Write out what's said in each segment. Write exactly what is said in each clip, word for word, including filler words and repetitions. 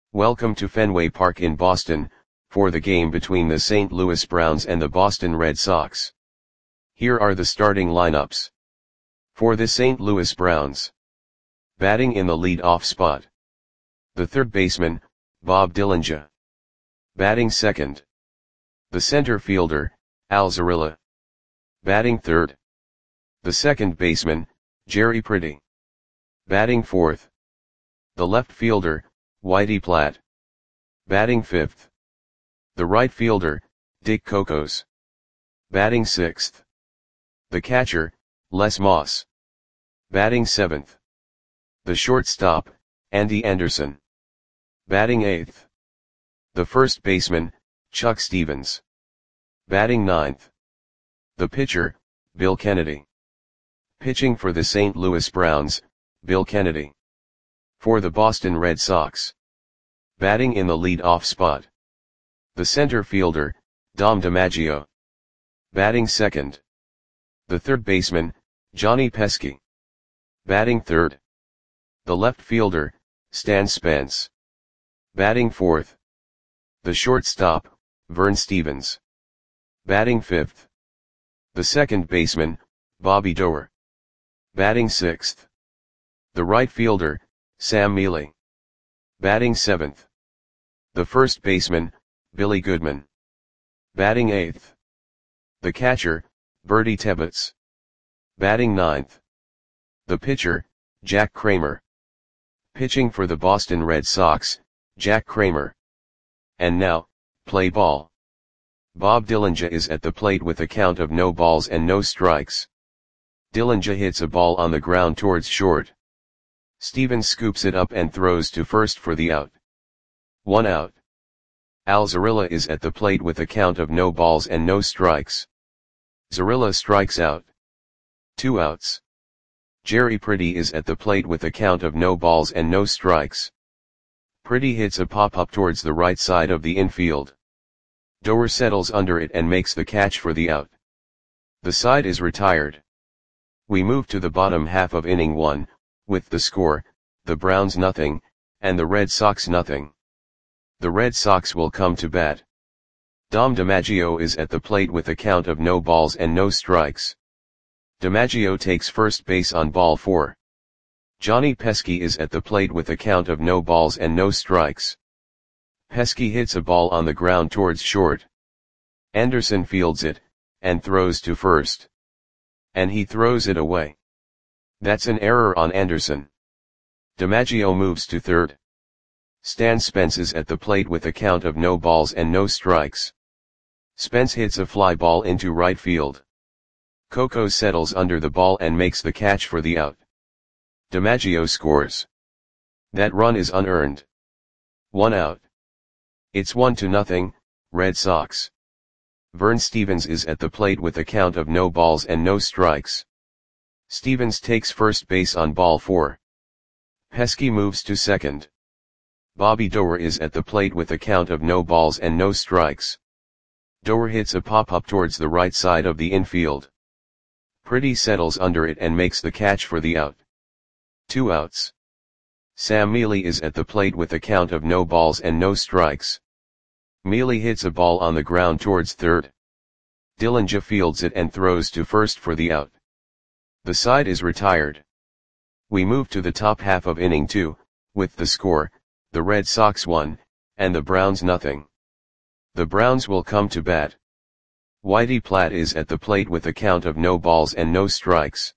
Welcome to Fenway Park in Boston, for the game between the Saint Louis Browns and the Boston Red Sox. Here are the starting lineups. For the Saint Louis Browns. Batting in the lead-off spot. The third baseman, Bob Dillinger. Batting second. The center fielder, Al Zarilla. Batting third. The second baseman, Jerry Pretty. Batting fourth. The left fielder, Whitey Platt. Batting fifth. The right fielder, Dick Cocos. Batting sixth. The catcher, Les Moss. Batting seventh. The shortstop, Andy Anderson. Batting eighth. The first baseman, Chuck Stevens. Batting ninth. The pitcher, Bill Kennedy. Pitching for the Saint Louis Browns, Bill Kennedy. For the Boston Red Sox. Batting in the lead-off spot. The center fielder, Dom DiMaggio. Batting second. The third baseman, Johnny Pesky. Batting third. The left fielder, Stan Spence. Batting fourth. The shortstop, Vern Stephens. Batting fifth. The second baseman, Bobby Doerr. Batting sixth. The right fielder, Sam Mele. Batting seventh. The first baseman, Billy Goodman. Batting eighth. The catcher, Bertie Tebbetts. Batting ninth. The pitcher, Jack Kramer. Pitching for the Boston Red Sox, Jack Kramer. And now, play ball. Bob Dillinger is at the plate with a count of no balls and no strikes. Dillinger hits a ball on the ground towards short. Stevens scoops it up and throws to first for the out. One out. Al Zarilla is at the plate with a count of no balls and no strikes. Zarilla strikes out. Two outs. Jerry Pretty is at the plate with a count of no balls and no strikes. Pretty hits a pop-up towards the right side of the infield. Doerr settles under it and makes the catch for the out. The side is retired. We move to the bottom half of inning one, with the score, the Browns nothing, and the Red Sox nothing. The Red Sox will come to bat. Dom DiMaggio is at the plate with a count of no balls and no strikes. DiMaggio takes first base on ball four. Johnny Pesky is at the plate with a count of no balls and no strikes. Pesky hits a ball on the ground towards short. Anderson fields it, and throws to first. And he throws it away. That's an error on Anderson. DiMaggio moves to third. Stan Spence is at the plate with a count of no balls and no strikes. Spence hits a fly ball into right field. Cocos settles under the ball and makes the catch for the out. DiMaggio scores. That run is unearned. One out. It's one to nothing, Red Sox. Vern Stephens is at the plate with a count of no balls and no strikes. Stephens takes first base on ball four. Pesky moves to second. Bobby Doerr is at the plate with a count of no balls and no strikes. Doerr hits a pop-up towards the right side of the infield. Pretty settles under it and makes the catch for the out. Two outs. Sam Mele is at the plate with a count of no balls and no strikes. Mele hits a ball on the ground towards third. Dillinger fields it and throws to first for the out. The side is retired. We move to the top half of inning two, with the score, the Red Sox one, and the Browns nothing. The Browns will come to bat. Whitey Platt is at the plate with a count of no balls and no strikes.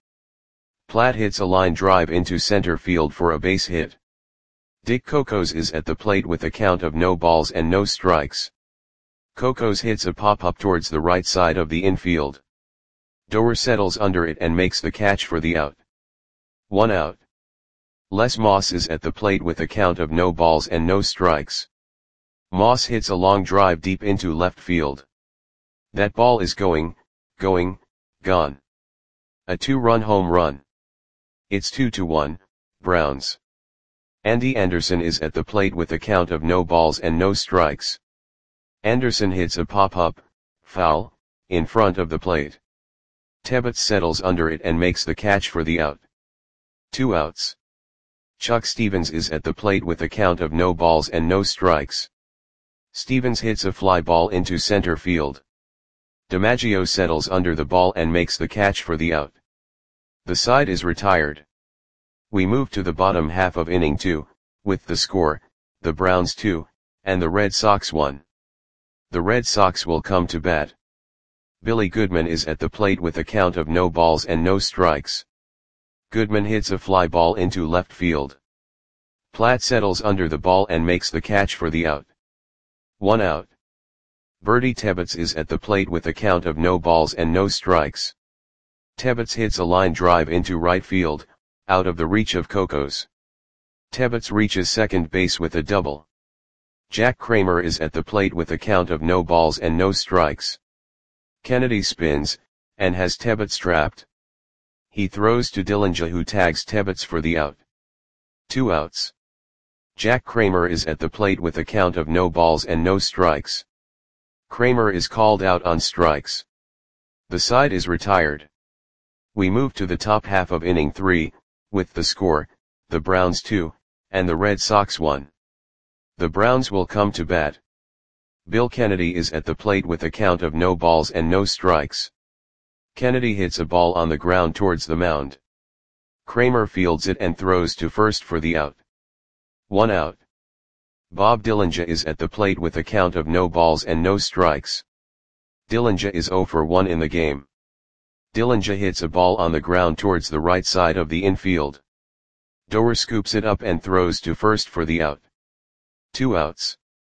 Platt hits a line drive into center field for a base hit. Dick Cocos is at the plate with a count of no balls and no strikes. Cocos hits a pop-up towards the right side of the infield. Doerr settles under it and makes the catch for the out. One out. Les Moss is at the plate with a count of no balls and no strikes. Moss hits a long drive deep into left field. That ball is going, going, gone. A two-run home run. It's two to one, Browns. Andy Anderson is at the plate with a count of no balls and no strikes. Anderson hits a pop-up, foul, in front of the plate. Tebbetts settles under it and makes the catch for the out. Two outs. Chuck Stevens is at the plate with a count of no balls and no strikes. Stevens hits a fly ball into center field. DiMaggio settles under the ball and makes the catch for the out. The side is retired. We move to the bottom half of inning two, with the score, the Browns two, and the Red Sox one. The Red Sox will come to bat. Billy Goodman is at the plate with a count of no balls and no strikes. Goodman hits a fly ball into left field. Platt settles under the ball and makes the catch for the out. One out. Bertie Tebbetts is at the plate with a count of no balls and no strikes. Tebbetts hits a line drive into right field, out of the reach of Cocos. Tebbetts reaches second base with a double. Jack Kramer is at the plate with a count of no balls and no strikes. Kennedy spins, and has Tebbetts trapped. He throws to Dillinger, who tags Tebbetts for the out. Two outs. Jack Kramer is at the plate with a count of no balls and no strikes. Kramer is called out on strikes. The side is retired. We move to the top half of inning three, with the score, the Browns two, and the Red Sox one. The Browns will come to bat. Bill Kennedy is at the plate with a count of no balls and no strikes. Kennedy hits a ball on the ground towards the mound. Kramer fields it and throws to first for the out. One out. Bob Dillinger is at the plate with a count of no balls and no strikes. Dillinger is zero for one in the game. Dillinger hits a ball on the ground towards the right side of the infield. Doer scoops it up and throws to first for the out. Two outs.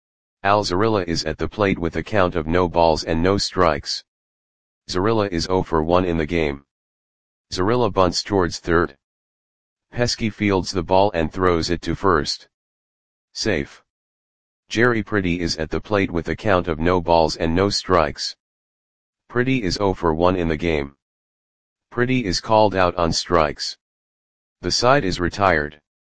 Al Zarilla is at the plate with a count of no balls and no strikes. Zarilla is zero for one in the game. Zarilla bunts towards third. Pesky fields the ball and throws it to first. Safe. Jerry Pretty is at the plate with a count of no balls and no strikes. Pretty is zero for one in the game. Pretty is called out on strikes. The side is retired.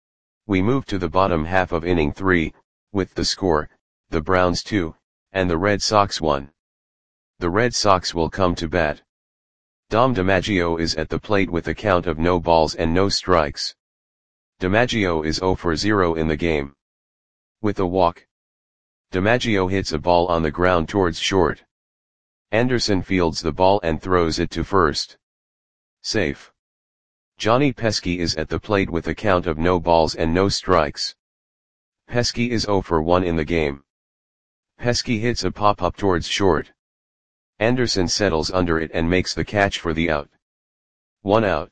We move to the bottom half of inning three, with the score, the Browns two, and the Red Sox one. The Red Sox will come to bat. Dom DiMaggio is at the plate with a count of no balls and no strikes. DiMaggio is zero for zero in the game. With a walk. DiMaggio hits a ball on the ground towards short. Anderson fields the ball and throws it to first. Safe. Johnny Pesky is at the plate with a count of no balls and no strikes. Pesky is zero for one in the game. Pesky hits a pop-up towards short. Anderson settles under it and makes the catch for the out. One out.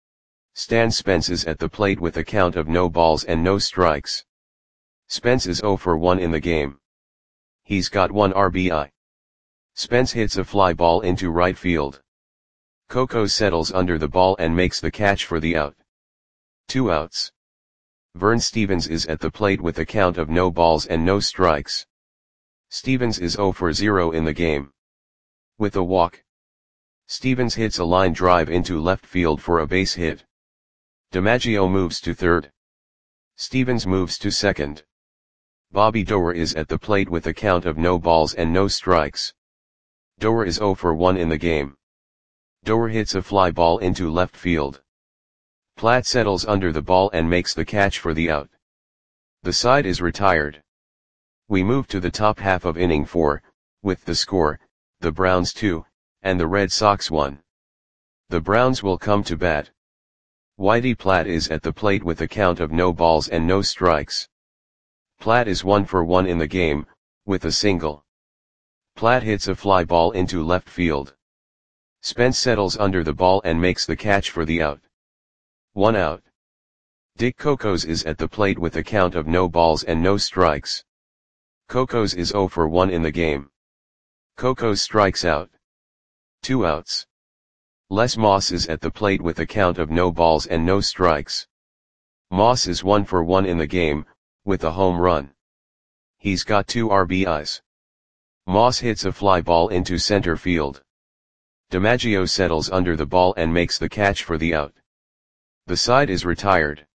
Stan Spence is at the plate with a count of no balls and no strikes. Spence is zero for one in the game. He's got one R B I. Spence hits a fly ball into right field. Cocos settles under the ball and makes the catch for the out. Two outs. Vern Stevens is at the plate with a count of no balls and no strikes. Stevens is zero for zero in the game. With a walk. Stevens hits a line drive into left field for a base hit. DiMaggio moves to third. Stevens moves to second. Bobby Doer is at the plate with a count of no balls and no strikes. Doer is zero for one in the game. Doer hits a fly ball into left field. Platt settles under the ball and makes the catch for the out. The side is retired. We move to the top half of inning four, with the score, the Browns two, and the Red Sox one. The Browns will come to bat. Whitey Platt is at the plate with a count of no balls and no strikes. Platt is one for one in the game, with a single. Platt hits a fly ball into left field. Spence settles under the ball and makes the catch for the out. One out. Dick Cocos is at the plate with a count of no balls and no strikes. Cocos is zero for one in the game. Cocos strikes out. Two outs. Les Moss is at the plate with a count of no balls and no strikes. Moss is one for one in the game, with a home run. He's got two R B Is. Moss hits a fly ball into center field. DiMaggio settles under the ball and makes the catch for the out. The side is retired.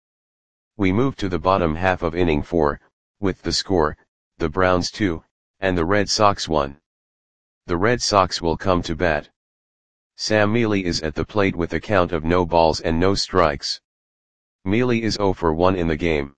We move to the bottom half of inning four, with the score, the Browns two, and the Red Sox one. The Red Sox will come to bat. Sam Mealy is at the plate with a count of no balls and no strikes. Mealy is zero for one in the game.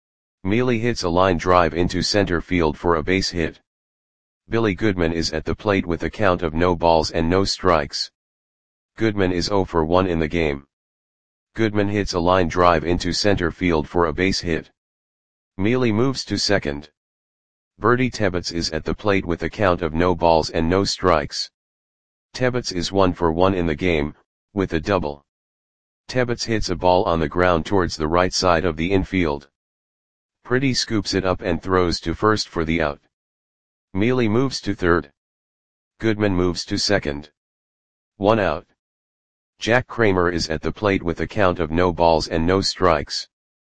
Mealy hits a line drive into center field for a base hit. Billy Goodman is at the plate with a count of no balls and no strikes. Goodman is zero for one in the game. Goodman hits a line drive into center field for a base hit. Mealy moves to second. Bertie Tebbetts is at the plate with a count of no balls and no strikes. Tebbetts is one for one in the game, with a double. Tebbetts hits a ball on the ground towards the right side of the infield. Pretty scoops it up and throws to first for the out. Mealy moves to third. Goodman moves to second. One out. Jack Kramer is at the plate with a count of no balls and no strikes.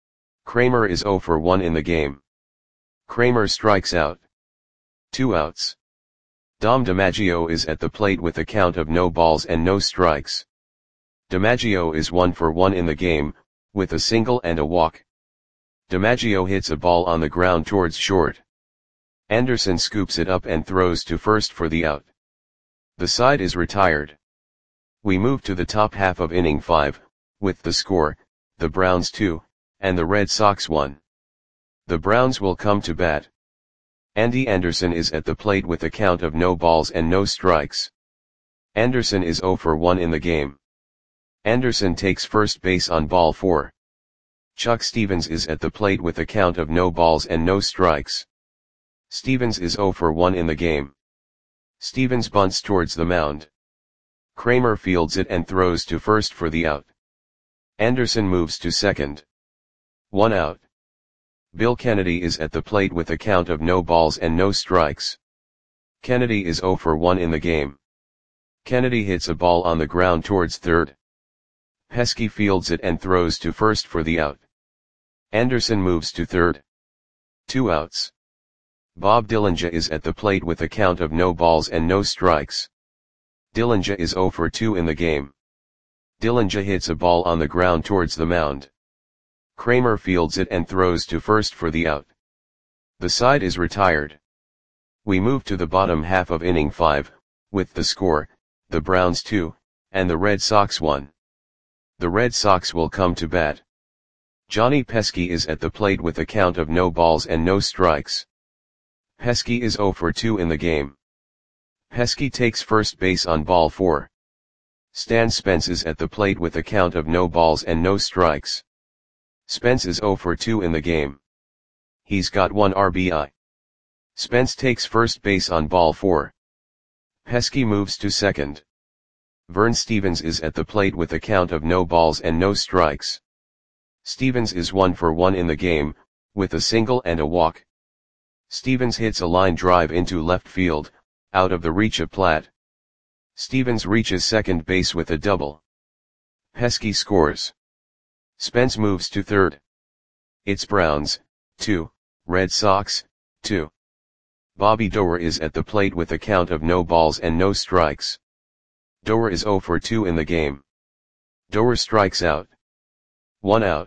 Kramer is zero for one in the game. Kramer strikes out. Two outs. Dom DiMaggio is at the plate with a count of no balls and no strikes. DiMaggio is one for one in the game, with a single and a walk. DiMaggio hits a ball on the ground towards short. Anderson scoops it up and throws to first for the out. The side is retired. We move to the top half of inning five, with the score, the Browns two, and the Red Sox one. The Browns will come to bat. Andy Anderson is at the plate with a count of no balls and no strikes. Anderson is zero for one in the game. Anderson takes first base on ball four. Chuck Stevens is at the plate with a count of no balls and no strikes. Stevens is zero for one in the game. Stevens bunts towards the mound. Kramer fields it and throws to first for the out. Anderson moves to second. One out. Bill Kennedy is at the plate with a count of no balls and no strikes. Kennedy is zero for one in the game. Kennedy hits a ball on the ground towards third. Pesky fields it and throws to first for the out. Anderson moves to third. Two outs. Bob Dillinger is at the plate with a count of no balls and no strikes. Dillinger is zero for two in the game. Dillinger hits a ball on the ground towards the mound. Kramer fields it and throws to first for the out. The side is retired. We move to the bottom half of inning five, with the score, the Browns two, and the Red Sox one. The Red Sox will come to bat. Johnny Pesky is at the plate with a count of no balls and no strikes. Pesky is zero for two in the game. Pesky takes first base on ball four. Stan Spence is at the plate with a count of no balls and no strikes. Spence is zero for two in the game. He's got one R B I. Spence takes first base on ball four. Pesky moves to second. Vern Stevens is at the plate with a count of no balls and no strikes. Stevens is one for one in the game, with a single and a walk. Stevens hits a line drive into left field, out of the reach of Platt. Stevens reaches second base with a double. Pesky scores. Spence moves to third. It's Browns, two, Red Sox, two. Bobby Doerr is at the plate with a count of no balls and no strikes. Doerr is zero for two in the game. Doerr strikes out. One out.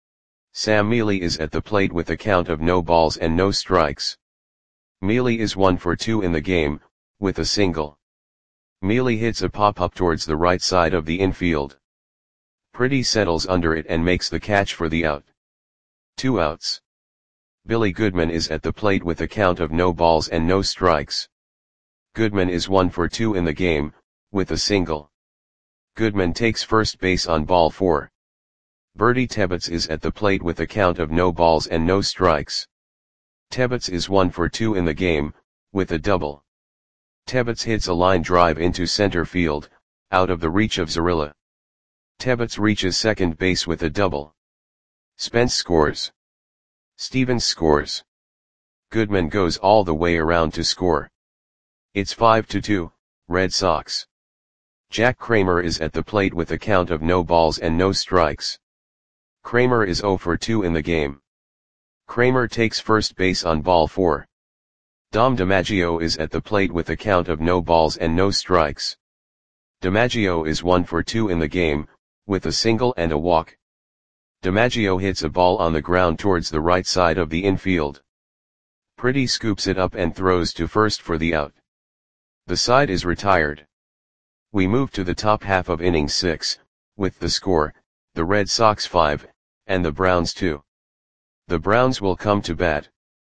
Sam Mealy is at the plate with a count of no balls and no strikes. Mealy is one for two in the game, with a single. Mealy hits a pop-up towards the right side of the infield. Pretty settles under it and makes the catch for the out. Two outs. Billy Goodman is at the plate with a count of no balls and no strikes. Goodman is one for two in the game, with a single. Goodman takes first base on ball four. Bertie Tebbetts is at the plate with a count of no balls and no strikes. Tebbetts is one for two in the game, with a double. Tebbetts hits a line drive into center field, out of the reach of Zarilla. Tebbetts reaches second base with a double. Spence scores. Stevens scores. Goodman goes all the way around to score. It's five to two, Red Sox. Jack Kramer is at the plate with a count of no balls and no strikes. Kramer is zero for two in the game. Kramer takes first base on ball four. Dom DiMaggio is at the plate with a count of no balls and no strikes. DiMaggio is one for two in the game, with a single and a walk. DiMaggio hits a ball on the ground towards the right side of the infield. Pretty scoops it up and throws to first for the out. The side is retired. We move to the top half of inning six, with the score, the Red Sox five, and the Browns two. The Browns will come to bat.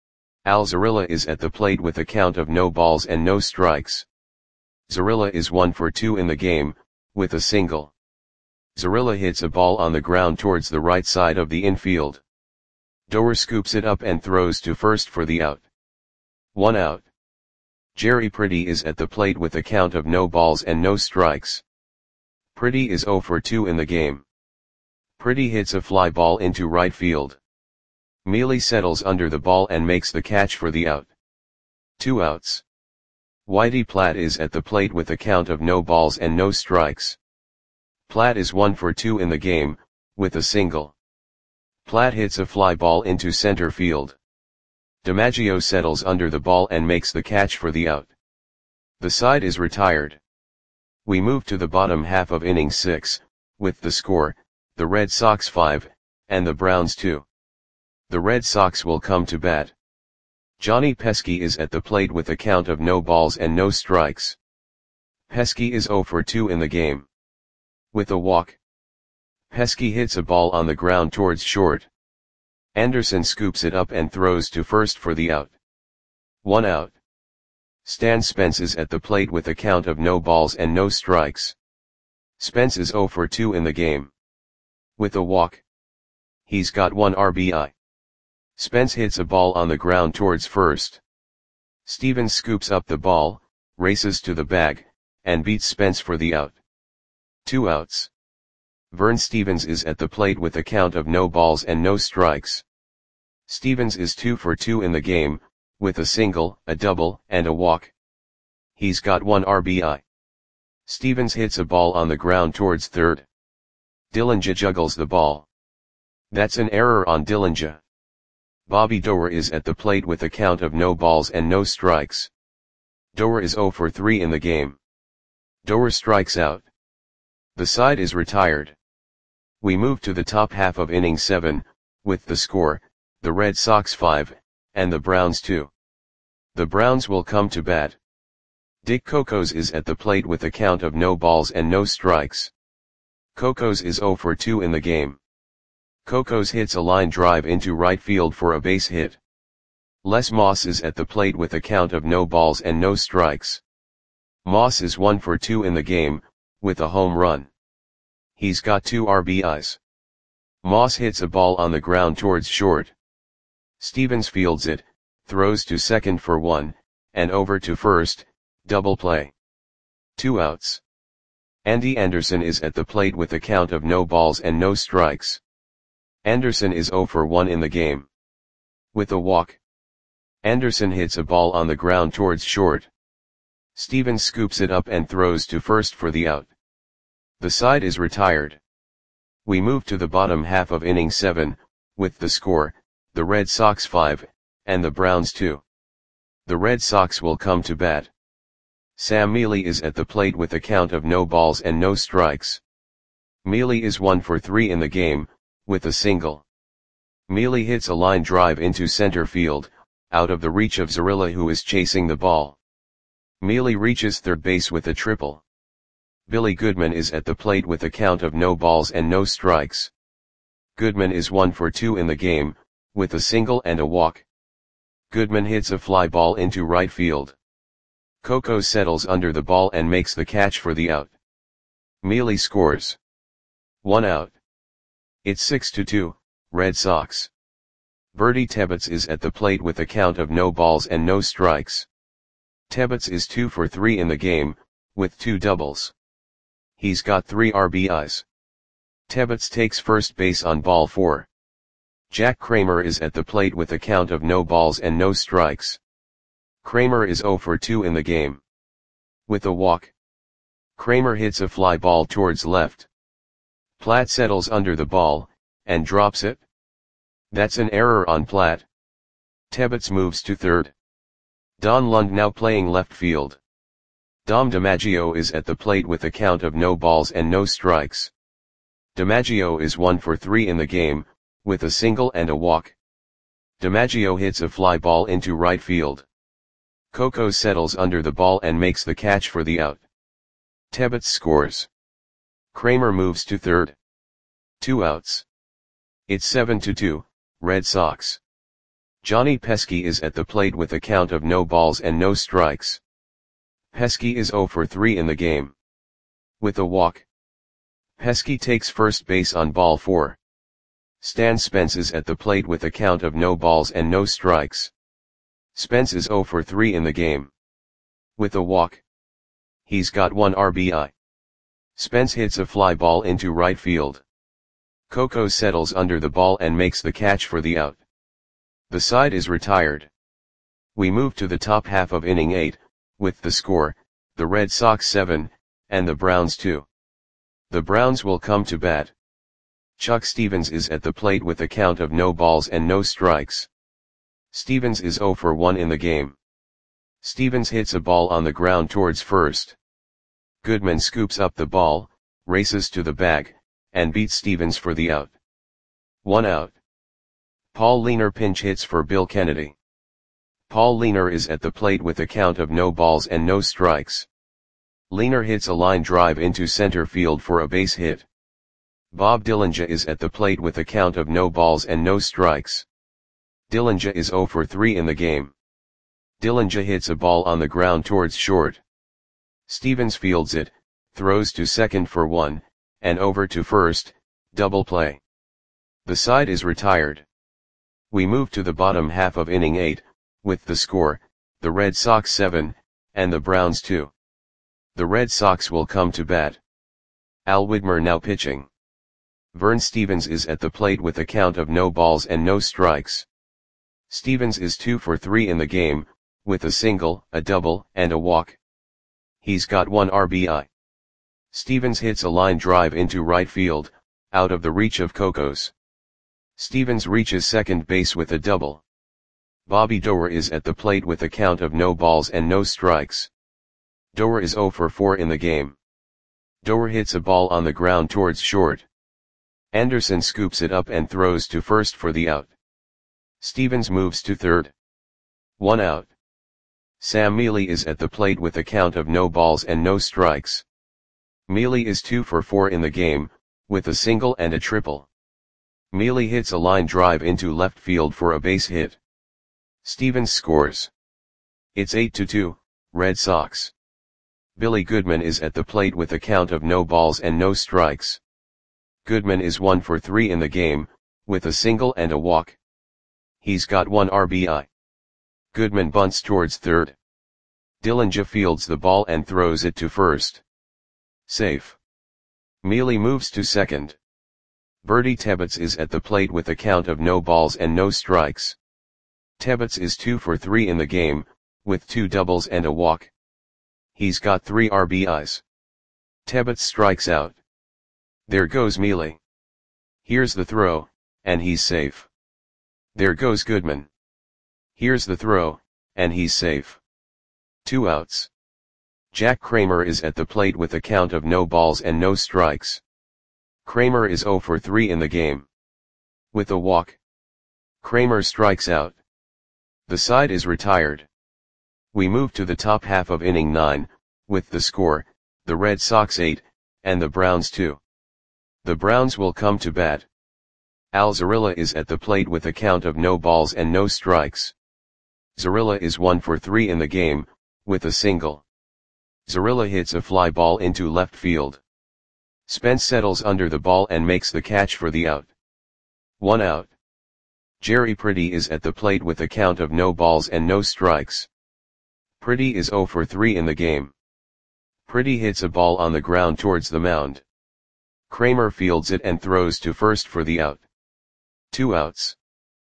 Al Zarilla is at the plate with a count of no balls and no strikes. Zarilla is one for two in the game, with a single. Zarilla hits a ball on the ground towards the right side of the infield. Doer scoops it up and throws to first for the out. One out. Jerry Pretty is at the plate with a count of no balls and no strikes. Pretty is zero for two in the game. Pretty hits a fly ball into right field. Mealy settles under the ball and makes the catch for the out. Two outs. Whitey Platt is at the plate with a count of no balls and no strikes. Platt is one for two in the game, with a single. Platt hits a fly ball into center field. DiMaggio settles under the ball and makes the catch for the out. The side is retired. We move to the bottom half of inning six, with the score, the Red Sox five, and the Browns two. The Red Sox will come to bat. Johnny Pesky is at the plate with a count of no balls and no strikes. Pesky is zero for two in the game. With a walk. Pesky hits a ball on the ground towards short. Anderson scoops it up and throws to first for the out. One out. Stan Spence is at the plate with a count of no balls and no strikes. Spence is zero for two in the game. With a walk. He's got one R B I. Spence hits a ball on the ground towards first. Stevens scoops up the ball, races to the bag, and beats Spence for the out. Two outs. Vern Stevens is at the plate with a count of no balls and no strikes. Stevens is two for two in the game, with a single, a double, and a walk. He's got one R B I. Stevens hits a ball on the ground towards third. Dillinja juggles the ball. That's an error on Dillinja. Bobby Doer is at the plate with a count of no balls and no strikes. Doer is zero for three in the game. Doer strikes out. The side is retired. We move to the top half of inning seven, with the score, the Red Sox five, and the Browns two. The Browns will come to bat. Dick Cocos is at the plate with a count of no balls and no strikes. Cocos is zero for two in the game. Cocos hits a line drive into right field for a base hit. Les Moss is at the plate with a count of no balls and no strikes. Moss is one for two in the game, with a home run. He's got two R B Is. Moss hits a ball on the ground towards short. Stevens fields it, throws to second for one, and over to first, double play. Two outs. Andy Anderson is at the plate with a count of no balls and no strikes. Anderson is zero for one in the game. With a walk. Anderson hits a ball on the ground towards short. Stevens scoops it up and throws to first for the out. The side is retired. We move to the bottom half of inning seven, with the score, the Red Sox five, and the Browns two. The Red Sox will come to bat. Sam Mealy is at the plate with a count of no balls and no strikes. Mealy is one for three in the game, with a single. Mealy hits a line drive into center field, out of the reach of Zarilla, who is chasing the ball. Mealy reaches third base with a triple. Billy Goodman is at the plate with a count of no balls and no strikes. Goodman is one for two in the game, with a single and a walk. Goodman hits a fly ball into right field. Coco settles under the ball and makes the catch for the out. Mealy scores. One out. It's six to two, Red Sox. Bertie Tebbets is at the plate with a count of no balls and no strikes. Tebbets is two for three in the game, with two doubles. He's got three R B Is. Tebbets takes first base on ball four. Jack Kramer is at the plate with a count of no balls and no strikes. Kramer is zero for two in the game. With a walk. Kramer hits a fly ball towards left. Platt settles under the ball, and drops it. That's an error on Platt. Tebbets moves to third. Don Lund now playing left field. Dom DiMaggio is at the plate with a count of no balls and no strikes. DiMaggio is one for three in the game, with a single and a walk. DiMaggio hits a fly ball into right field. Coco settles under the ball and makes the catch for the out. Tebbets scores. Kramer moves to third. Two outs. It's seven to two, Red Sox. Johnny Pesky is at the plate with a count of no balls and no strikes. Pesky is zero for three in the game. With a walk, Pesky takes first base on ball four. Stan Spence is at the plate with a count of no balls and no strikes. Spence is zero for three in the game. With a walk, he's got one R B I. Spence hits a fly ball into right field. Coco settles under the ball and makes the catch for the out. The side is retired. We move to the top half of inning eight, with the score, the Red Sox seven, and the Browns two. The Browns will come to bat. Chuck Stevens is at the plate with a count of no balls and no strikes. Stevens is zero for one in the game. Stevens hits a ball on the ground towards first. Goodman scoops up the ball, races to the bag, and beats Stevens for the out. One out. Paul Leaner pinch hits for Bill Kennedy. Paul Leaner is at the plate with a count of no balls and no strikes. Leaner hits a line drive into center field for a base hit. Bob Dillinger is at the plate with a count of no balls and no strikes. Dillinger is zero for three in the game. Dillinger hits a ball on the ground towards short. Stevens fields it, throws to second for one, and over to first, double play. The side is retired. We move to the bottom half of inning eight, with the score, the Red Sox seven, and the Browns two. The Red Sox will come to bat. Al Widmer now pitching. Vern Stevens is at the plate with a count of no balls and no strikes. Stevens is two for three in the game, with a single, a double, and a walk. He's got one R B I. Stevens hits a line drive into right field, out of the reach of Cocos. Stevens reaches second base with a double. Bobby Doerr is at the plate with a count of no balls and no strikes. Doerr is zero for four in the game. Doerr hits a ball on the ground towards short. Anderson scoops it up and throws to first for the out. Stevens moves to third. One out. Sam Mealy is at the plate with a count of no balls and no strikes. Mealy is two for four in the game, with a single and a triple. Mealy hits a line drive into left field for a base hit. Stevens scores. It's eight to two, Red Sox. Billy Goodman is at the plate with a count of no balls and no strikes. Goodman is one for three in the game, with a single and a walk. He's got one R B I. Goodman bunts towards third. Dillinger fields the ball and throws it to first. Safe. Mealy moves to second. Bertie Tebbetts is at the plate with a count of no balls and no strikes. Tebbetts is two for three in the game, with two doubles and a walk. He's got three R B Is. Tebbetts strikes out. There goes Mealy. Here's the throw, and he's safe. There goes Goodman. Here's the throw, and he's safe. Two outs. Jack Kramer is at the plate with a count of no balls and no strikes. Kramer is zero for three in the game. With a walk, Kramer strikes out. The side is retired. We move to the top half of inning nine, with the score, the Red Sox eight, and the Browns two. The Browns will come to bat. Al Zarilla is at the plate with a count of no balls and no strikes. Zarilla is one for three in the game, with a single. Zarilla hits a fly ball into left field. Spence settles under the ball and makes the catch for the out. One out. Jerry Pretty is at the plate with a count of no balls and no strikes. Pretty is zero for three in the game. Pretty hits a ball on the ground towards the mound. Kramer fields it and throws to first for the out. Two outs.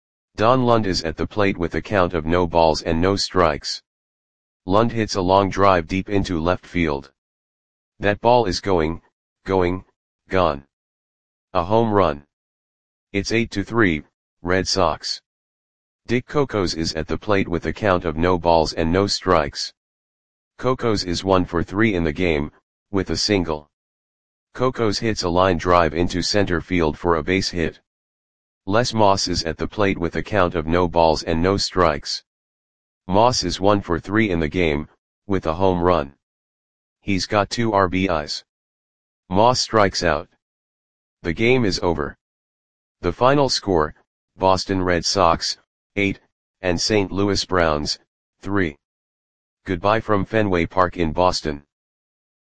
Don Lund is at the plate with a count of no balls and no strikes. Lund hits a long drive deep into left field. That ball is going, going, gone. A home run. It's eight to three, Red Sox. Dick Cocos is at the plate with a count of no balls and no strikes. Cocos is one for three in the game, with a single. Cocos hits a line drive into center field for a base hit. Les Moss is at the plate with a count of no balls and no strikes. Moss is one for three in the game, with a home run. He's got two R B Is. Moss strikes out. The game is over. The final score, Boston Red Sox, eight, and Saint Louis Browns, three. Goodbye from Fenway Park in Boston.